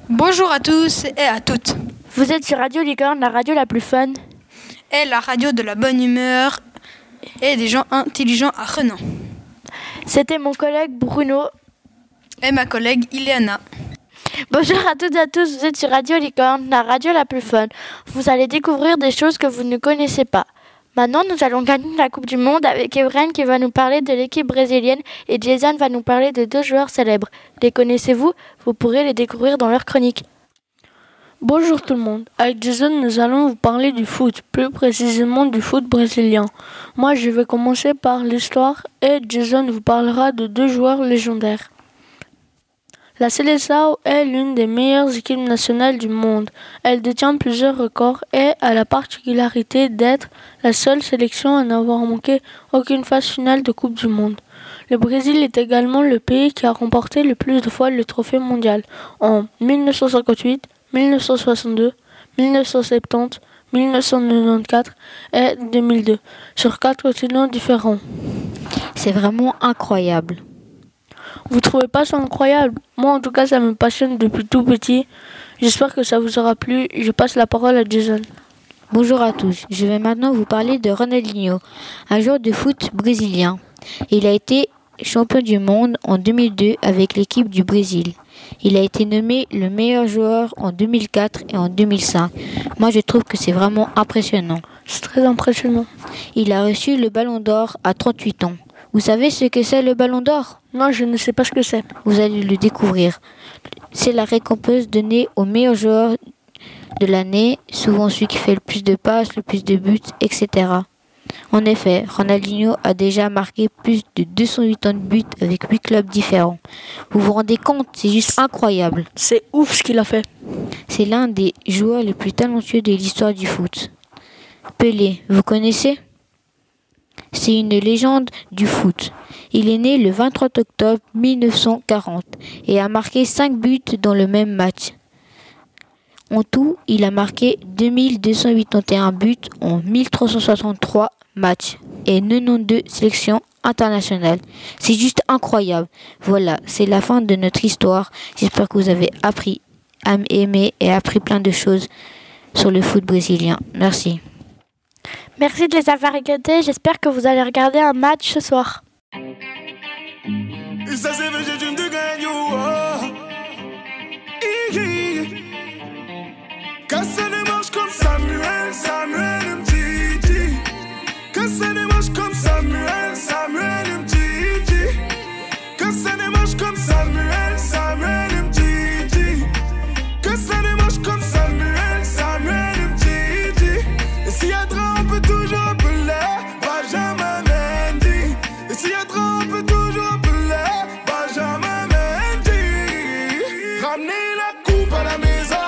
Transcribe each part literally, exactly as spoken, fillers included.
Bonjour à tous et à toutes. Vous êtes sur Radio Licorne, la radio la plus fun. Et la radio de la bonne humeur et des gens intelligents à Renan. C'était mon collègue Bruno. Et ma collègue Ileana. Bonjour à toutes et à tous, vous êtes sur Radio Licorne, la radio la plus fun. Vous allez découvrir des choses que vous ne connaissez pas. Maintenant, nous allons gagner la Coupe du Monde avec Evren qui va nous parler de l'équipe brésilienne et Jason va nous parler de deux joueurs célèbres. Les connaissez-vous? Vous pourrez les découvrir dans leur chronique. Bonjour tout le monde, avec Jason nous allons vous parler du foot, plus précisément du foot brésilien. Moi je vais commencer par l'histoire et Jason vous parlera de deux joueurs légendaires. La Seleção est l'une des meilleures équipes nationales du monde. Elle détient plusieurs records et a la particularité d'être la seule sélection à n'avoir manqué aucune phase finale de Coupe du Monde. Le Brésil est également le pays qui a remporté le plus de fois le trophée mondial en dix-neuf cent cinquante-huit, dix-neuf cent soixante-deux, dix-neuf cent soixante-dix, dix-neuf cent quatre-vingt-quatorze et deux mille deux, sur quatre continents différents. C'est vraiment incroyable. Vous trouvez pas ça incroyable? Moi en tout cas ça me passionne depuis tout petit. J'espère que ça vous aura plu. Je passe la parole à Jason. Bonjour à tous, je vais maintenant vous parler de Ronaldinho, un joueur de foot brésilien. Il a été champion du monde en deux mille deux avec l'équipe du Brésil. Il a été nommé le meilleur joueur en deux mille quatre et en deux mille cinq. Moi, je trouve que c'est vraiment impressionnant. C'est très impressionnant. Il a reçu le Ballon d'Or à trente-huit ans. Vous savez ce que c'est le Ballon d'Or? Non, je ne sais pas ce que c'est. Vous allez le découvrir. C'est la récompense donnée au meilleur joueur de l'année, souvent celui qui fait le plus de passes, le plus de buts, et cetera. En effet, Ronaldinho a déjà marqué plus de deux cent huit ans de buts avec huit clubs différents. Vous vous rendez compte, c'est juste incroyable. C'est ouf ce qu'il a fait. C'est l'un des joueurs les plus talentueux de l'histoire du foot. Pelé, vous connaissez? C'est une légende du foot. Il est né le vingt-trois octobre mille neuf cent quarante et a marqué cinq buts dans le même match. En tout, il a marqué deux mille deux cent quatre-vingt-onze buts en mille trois cent soixante-trois matchs et quatre-vingt-douze sélections internationales. C'est juste incroyable. Voilà, c'est la fin de notre histoire. J'espère que vous avez appris à m'aimer et appris plein de choses sur le foot brésilien. Merci. Merci de les avoir écoutés. J'espère que vous allez regarder un match ce soir. Casse les manches comme Samuel, Samuel Mtiti. Casse les manches comme Samuel, Samuel Mtiti. Casse les manches comme Samuel, Samuel Mtiti. Casse les manches comme Samuel, Samuel Mtiti. Et s'il y a trop, on peut toujours appeler Benjamin Mendy. Et s'il y a trop, on peut toujours appeler Benjamin Mendy. Ramenez la coupe à la maison.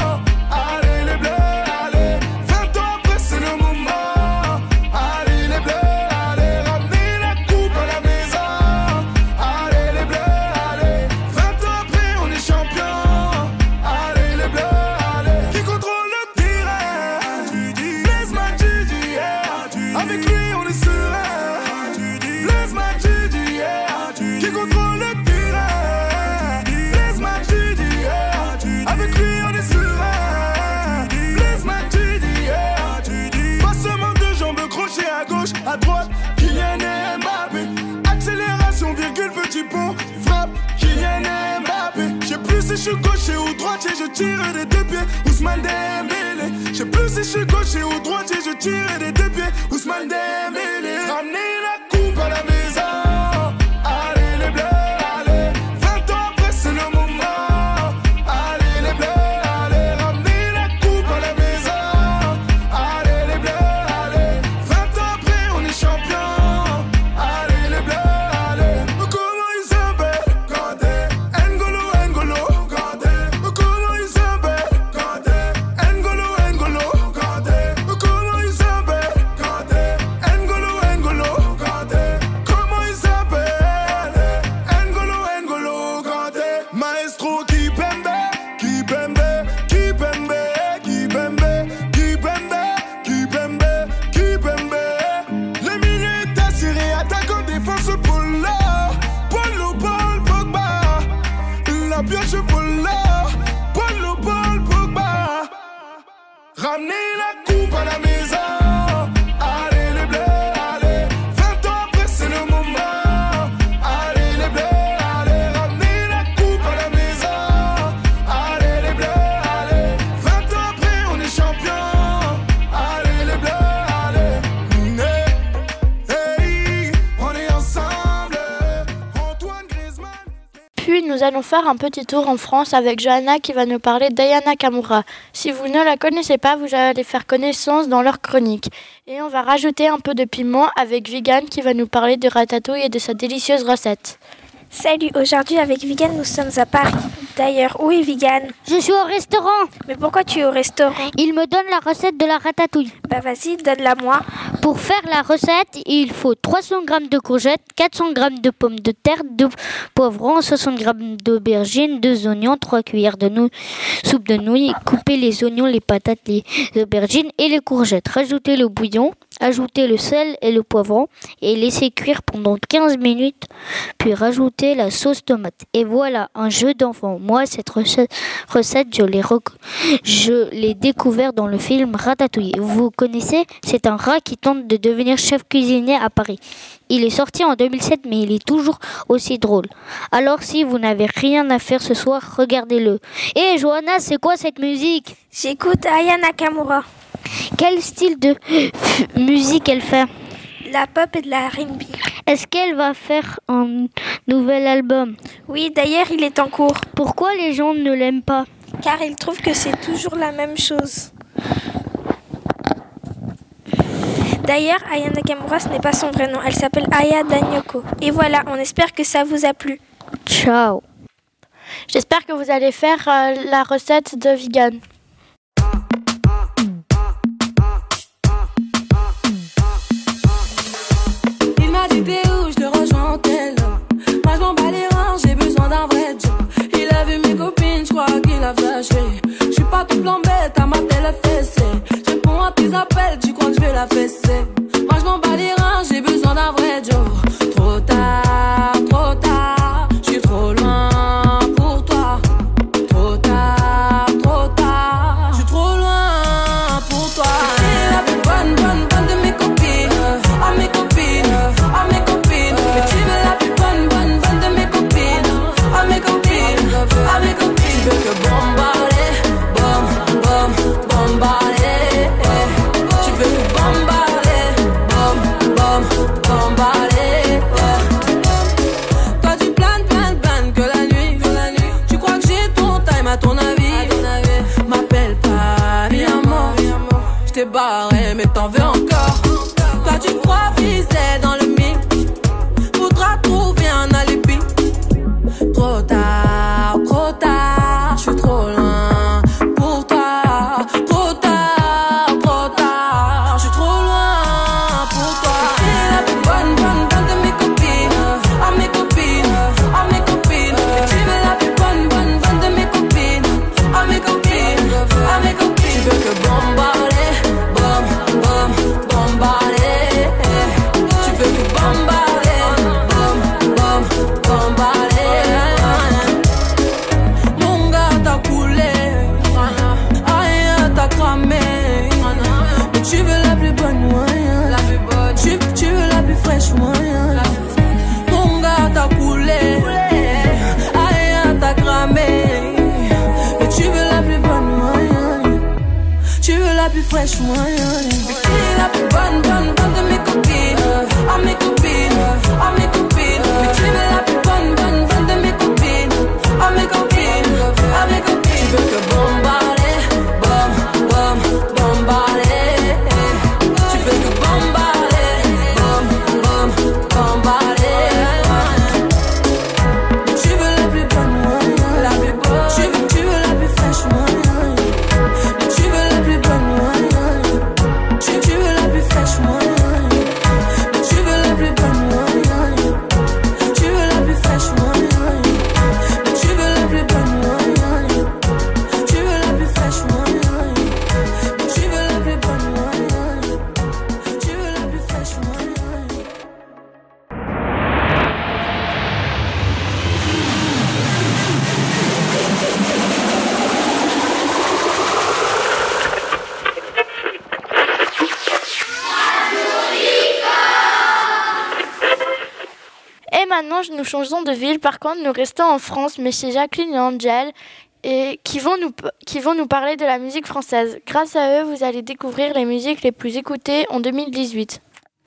À droite, Kylian Mbappé. Accélération, virgule, petit pont. Frappe, Kylian Mbappé. Je sais plus si je suis gaucher ou droitier, je tire des deux pieds. Ousmane Dembélé. Je sais plus si je suis gaucher ou droitier, je tire des deux pieds. Ousmane Dembélé. Ramenez la coupe à la maison. Allez les bleus, allez. vingt ans après, c'est le moment. Allez les bleus, allez. Ramenez la coupe à la maison. Allez les bleus. Champion, allez les bleus, allez. Comment ils s'appellent? Gandé, N'Golo, N'Golo, Gandé. Comment ils s'appellent? Gandé, N'Golo, N'Golo, Gandé. Comment ils s'appellent? Gandé, N'Golo, N'Golo, Gandé. Comment ils s'appellent? N'Golo, N'Golo, Gandé. Maestro Kipembe, Kipembe, Kipembe, Kipembe, Kipembe, Kipembe, Kipembe. Attaquant, défense, Polo, Polo, Paul, Pogba. La pioche, Polo, Polo. Ramenez la coupe à la maison. Allez les bleus, allez. Vingt ans après c'est le moment. Allez les bleus, allez. Ramenez la coupe à la maison. Allez les bleus, allez. Vingt ans après on est champion. Allez les bleus, allez. Hey, hey, on est ensemble. Antoine Griezmann. Puis nous allons faire un petit tour en France avec Johanna qui va nous parler d'Aya Nakamura. Si vous ne la connaissez pas, vous allez faire connaissance dans leur chronique. Et on va rajouter un peu de piment avec Vigan qui va nous parler de ratatouille et de sa délicieuse recette. Salut, aujourd'hui avec Vigan nous sommes à Paris. D'ailleurs, où est Vigan? Je suis au restaurant. Mais pourquoi tu es au restaurant? Il me donne la recette de la ratatouille. Bah vas-y, donne-la moi. Pour faire la recette, il faut trois cents grammes de courgettes, quatre cents grammes de pommes de terre, deux poivrons, soixante grammes d'aubergines, deux oignons, trois cuillères de nouilles, soupe de nouilles. Coupez les oignons, les patates, les aubergines et les courgettes. Rajoutez le bouillon, ajoutez le sel et le poivron et laissez cuire pendant quinze minutes. Puis rajoutez la sauce tomate. Et voilà, un jeu d'enfant. Moi, cette recette, recette je l'ai rec... je l'ai découvert dans le film Ratatouille. Vous connaissez? C'est un rat qui tente de devenir chef cuisinier à Paris. Il est sorti en deux mille sept, mais il est toujours aussi drôle. Alors, si vous n'avez rien à faire ce soir, regardez-le. Hé, hey, Johanna, c'est quoi cette musique? J'écoute Aya Nakamura. Quel style de musique elle fait? La pop et de la R and B. Est-ce qu'elle va faire un nouvel album? Oui, d'ailleurs, il est en cours. Pourquoi les gens ne l'aiment pas? Car ils trouvent que c'est toujours la même chose. D'ailleurs, Aya Nakamura, ce n'est pas son vrai nom. Elle s'appelle Aya Danyoko. Et voilà, on espère que ça vous a plu. Ciao. J'espère que vous allez faire euh, la recette de Vigan. Il m'a dit t'es où, je te rejoins en tel. Moi je m'en bats les reins, j'ai besoin d'un vrai job. Il a vu mes copines, je crois qu'il a flashé. Je suis pas tout plan bête, à ma télé fessée. Je réponds à tes appels, tu crois que je vais la fesser. Moi je m'en bats les reins, j'ai besoin d'un vrai job. Trop tard, trop tard, je suis trop loin pour toi. Trop tard, trop tard, je suis trop loin pour toi. T'es la plus bonne, bonne, bonne de mes copines. À mes copines, à mes copines. Mais tu veux la plus bonne, bonne, bonne de mes copines. À mes copines, à mes copines. Tu veux que bombarder, bom, bom, bombarder. Tu veux que bombarder, bom, bom, bombarder. Toi tu planes, planes, planes que la nuit, que la nuit. Tu crois que j'ai ton time à ton avis? M'appelle pas, mi amor. J't'ai barré mais t'en veux encore. Toi tu crois viser dans le mix. Faudra trouver un alibi. Trop tard, trop tard, je suis trop loin pour toi. Trop tard, trop tard, je suis trop loin pour toi. T'es la plus bonne, bonne, bonne de mes copines. À mes copines, à mes copines. Mais tu veux la plus bonne, bonne, bonne de mes copines. À mes copines, à mes copines. Tu veux que bombarder, bom, bom, bombarder. Tu veux que bombarder, bom, bom, bombarder. Mon gars t'a coulé, aïe t'as cramé. Mais tu veux la plus bonne moyen. Tu, tu veux la plus fraîche moyen. Mon gars t'a coulé, aïe t'as cramé. Mais tu veux la plus bonne moyen. Tu veux la plus fraîche moyen. Mais qui est la plus bonne, bonne, bonne de mes copines? À mes copines, à mes copines. Mais tu veux la plus bonne, bonne, bonne de mes copines? À mes copines, à mes copines. Tu veux que bombarder, bom, bom, bombarder. Tu veux que bombarder, bom, bom, bombarder. Mais tu veux la plus bonne moyen. La plus bonne. Tu veux, tu veux la plus fraîche moyen. Mais tu veux la plus bonne moyen. Tu, tu veux la plus fraîche moyen. Mais tu veux la plus bonne moyen. Tu veux maintenant, nous changeons de ville. Par contre, nous restons en France, mais chez Jacqueline et Angel, et qui vont nous, qui vont nous parler de la musique française. Grâce à eux, vous allez découvrir les musiques les plus écoutées en deux mille dix-huit.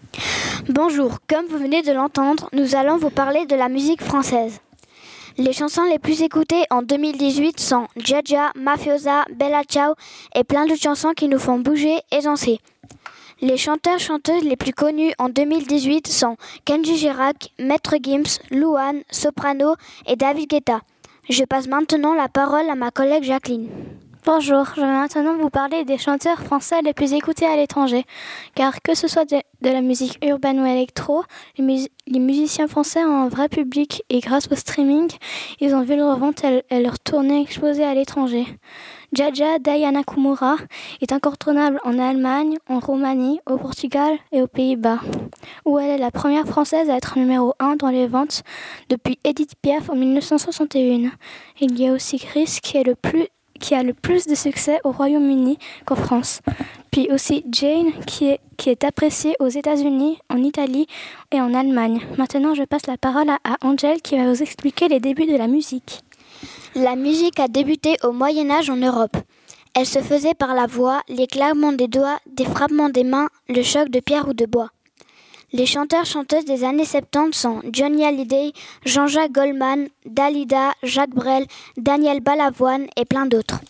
Bonjour, comme vous venez de l'entendre, nous allons vous parler de la musique française. Les chansons les plus écoutées en deux mille dix-huit sont Dja, Mafiosa, Bella Ciao et plein d'autres chansons qui nous font bouger et danser. Les chanteurs-chanteuses les plus connus en deux mille dix-huit sont Kenji Girac, Maître Gims, Louane, Soprano et David Guetta. Je passe maintenant la parole à ma collègue Jacqueline. Bonjour, je vais maintenant vous parler des chanteurs français les plus écoutés à l'étranger. Car que ce soit de, de la musique urbaine ou électro, les, mus- les musiciens français ont un vrai public et grâce au streaming, ils ont vu leur vente et, et leur tournée exploser à l'étranger. Dja, d'Aya Nakamura, est incontournable en Allemagne, en Roumanie, au Portugal et aux Pays-Bas, où elle est la première française à être numéro un dans les ventes depuis Edith Piaf en dix-neuf cent soixante et un. Il y a aussi Chris qui est le plus qui a le plus de succès au Royaume-Uni qu'en France. Puis aussi Jane, qui est, qui est appréciée aux États-Unis, en Italie et en Allemagne. Maintenant, je passe la parole à, à Angel qui va vous expliquer les débuts de la musique. La musique a débuté au Moyen-Âge en Europe. Elle se faisait par la voix, les claquements des doigts, des frappements des mains, le choc de pierre ou de bois. Les chanteurs-chanteuses des années soixante-dix sont Johnny Hallyday, Jean-Jacques Goldman, Dalida, Jacques Brel, Daniel Balavoine et plein d'autres.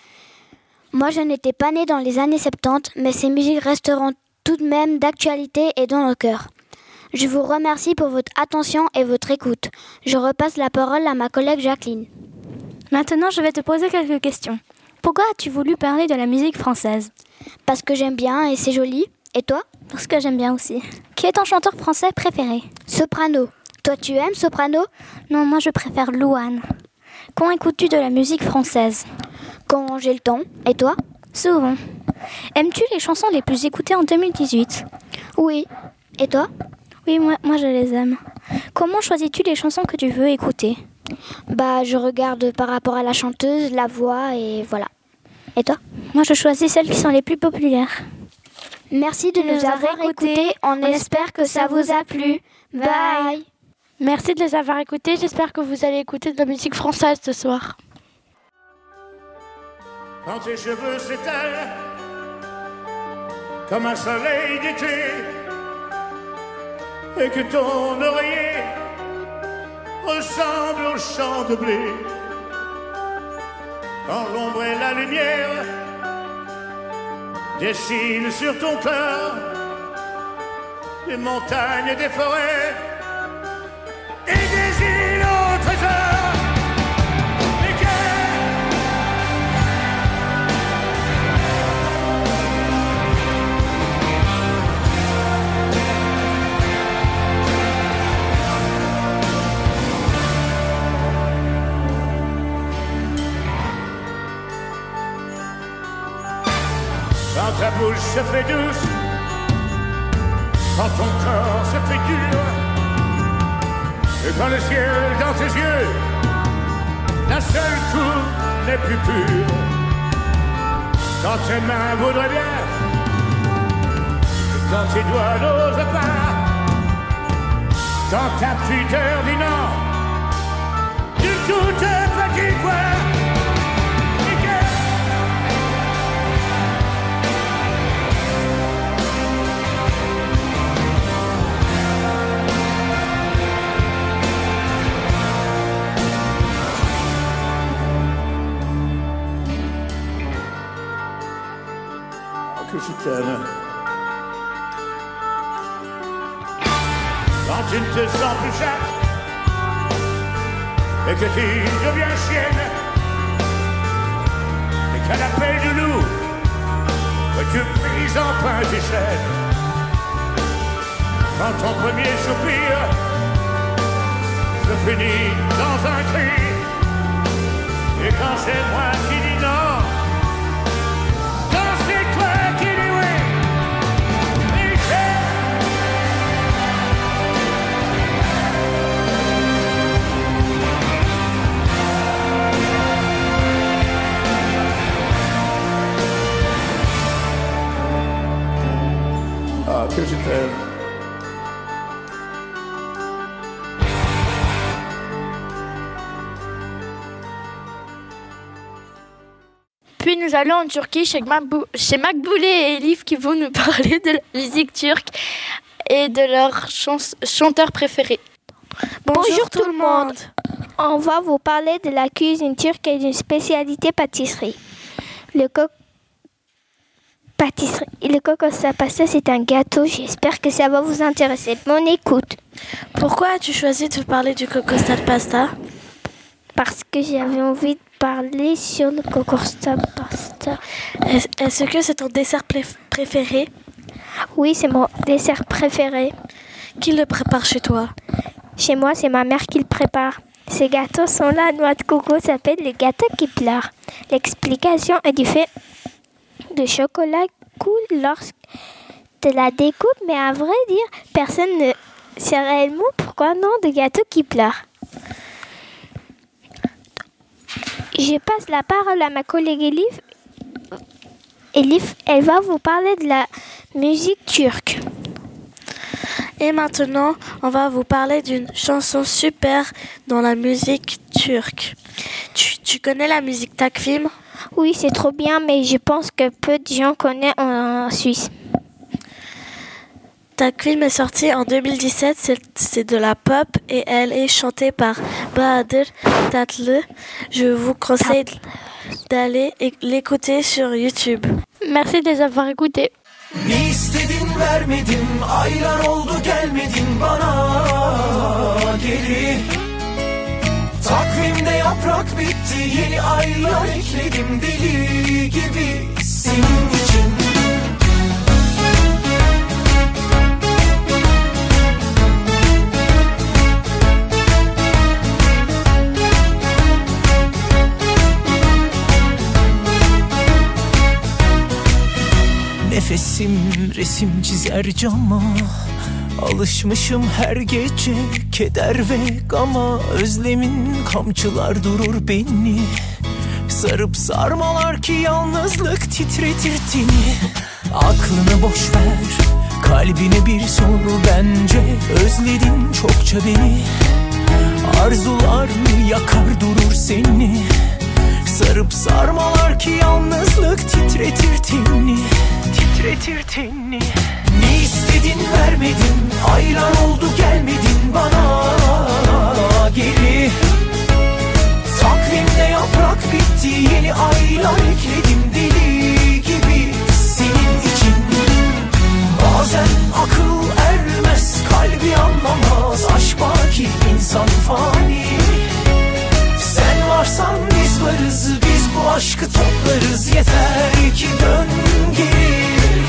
Moi, je n'étais pas née dans les années soixante-dix, mais ces musiques resteront tout de même d'actualité et dans nos cœurs. Je vous remercie pour votre attention et votre écoute. Je repasse la parole à ma collègue Jacqueline. Maintenant, je vais te poser quelques questions. Pourquoi as-tu voulu parler de la musique française ? Parce que j'aime bien et c'est joli. Et toi ? Parce que j'aime bien aussi. Qui est ton chanteur français préféré ? Soprano. Toi, tu aimes Soprano ? Non, moi je préfère Louane. Quand écoutes-tu de la musique française ? Quand j'ai le temps. Et toi ? Souvent. Aimes-tu les chansons les plus écoutées en deux mille dix-huit ? Oui. Et toi ? Oui, moi, moi je les aime. Comment choisis-tu les chansons que tu veux écouter ? Bah, je regarde par rapport à la chanteuse, la voix et voilà. Et toi ? Moi je choisis celles qui sont les plus populaires. Merci de nous, nous avoir écoutés. On, On espère que ça vous a plu. Bye. Merci de les avoir écoutés. J'espère que vous allez écouter de la musique française ce soir. Quand tes cheveux s'étalent comme un soleil d'été et que ton oreiller ressemble au champ de blé, quand l'ombre et la lumière dessine sur ton corps des montagnes et des forêts et des îles au trésor. Les cœurs quand ta bouche se fait douce, quand ton corps se fait dur, et quand le ciel dans tes yeux, la seule cour n'est plus pure, quand tes mains voudraient bien, et quand tes doigts n'osent pas, quand ta pudeur dit non, du tout te fatigue quoi. Que je t'aime. Quand tu ne te sens plus chatte et que tu deviens chienne et qu'à l'appel du loup que tu brises enfin tes chaînes, quand ton premier soupir se finit dans un cri et quand c'est moi qui dis non, que je t'aime. Puis nous allons en Turquie chez, Makbou- chez Makboulé et Elif qui vont nous parler de la musique turque et de leur chans- chanteur préféré. Bonjour, Bonjour tout le monde. On va vous parler de la cuisine turque et d'une spécialité pâtisserie. Le coq pâtisserie. Le cocosta pasta, c'est un gâteau. J'espère que ça va vous intéresser. Bonne écoute. Pourquoi as-tu choisi de parler du cocosta pasta? Parce que j'avais envie de parler sur le cocosta pasta. Est- Est-ce que c'est ton dessert pl- préféré? Oui, c'est mon dessert préféré. Qui le prépare chez toi? Chez moi, c'est ma mère qui le prépare. Ces gâteaux sont là, noix de coco, s'appellent les gâteaux qui pleurent. L'explication est du fait de chocolat coule lorsque de la découpe, mais à vrai dire, personne ne sait réellement pourquoi non de gâteaux qui pleurent. Je passe la parole à ma collègue Elif. Elif, elle va vous parler de la musique turque. Et maintenant, on va vous parler d'une chanson super dans la musique turque. Tu, tu connais la musique Takvim? Oui, c'est trop bien, mais je pense que peu de gens connaissent en Suisse. Takvim est sortie en deux mille dix-sept, c'est, c'est de la pop et elle est chantée par Bahadır Tatlı. Je vous conseille d'aller l'écouter sur YouTube. Merci de les avoir écoutés. Ne istedin vermedim, aylar oldu gelmedin bana geri. Takvimde yaprak bitti, yeni aylar ekledim deli gibi senin için. Nefesim resim çizer cama, alışmışım her gece keder ve gama. Özlemin kamçılar durur beni, sarıp sarmalar ki yalnızlık titretir teni. Aklını boş ver, kalbine bir sor bence. Özledin çokça beni, arzular yakar durur seni. Sarıp sarmalar ki yalnızlık titretir teni, titretir teni. Ne istedin vermedin, aylar oldu gelmedin bana geri. Takvimde yaprak bitti, yeni aylar ekledim deli gibi senin için. Bazen akıl ermez, kalbi anlamaz, aşk baki insan fani. Sen varsan biz varız, biz bu aşkı toplarız, yeter ki dön geri.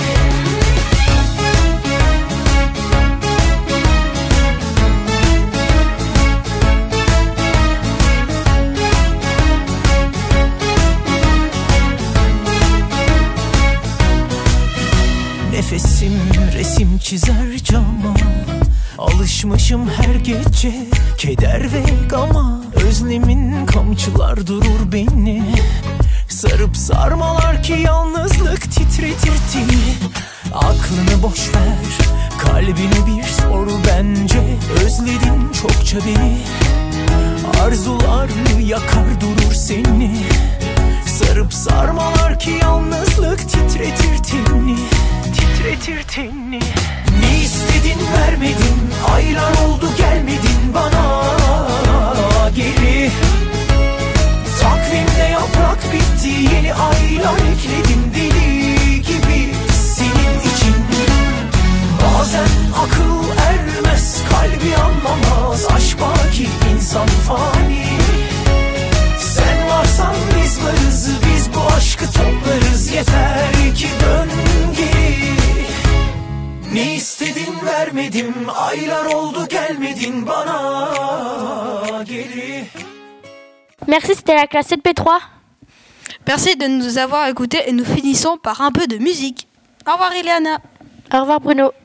Nefesim resim çizer cama, alışmışım her gece keder ve gama. Özlemin kamçılar durur beni, sarıp sarmalar ki yalnızlık titretir teni. Aklını boş ver, kalbine bir sor bence. Özledin çokça beni, arzular yakar durur seni. Sarıp sarmalar ki yalnızlık titretir teni, titretir teni. Ne istedin vermedin, aylar oldu gelmedin bana geri. Takvimde yaprak bitti, yeni aylar ekledim deli gibi senin için. Bazen akıl ermez, kalbi anlamaz, aşk baki insan fani. Sen varsan biz varız, biz bu aşkı toplarız, yeter ki dön geri. Ne istedin vermedim, aylar oldu gelmedin bana geri. Merci, c'était la classe sept P trois. Merci de nous avoir écoutés et nous finissons par un peu de musique. Au revoir Ileana. Au revoir Bruno.